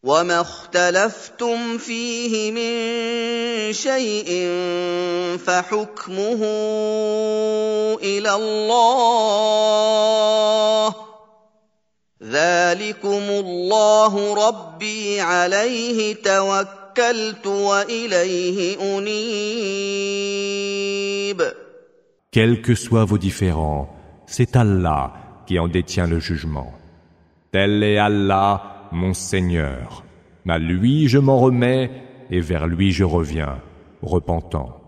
وما اختلفتم فيه من شيء فحكمه إلى الله ذلكم الله ربي عليه توكلت وإليه أنيب. Quels que soient vos différends, c'est Allah qui en détient le jugement. Tel est Allah, mon Seigneur. À lui je m'en remets et vers lui je reviens, repentant.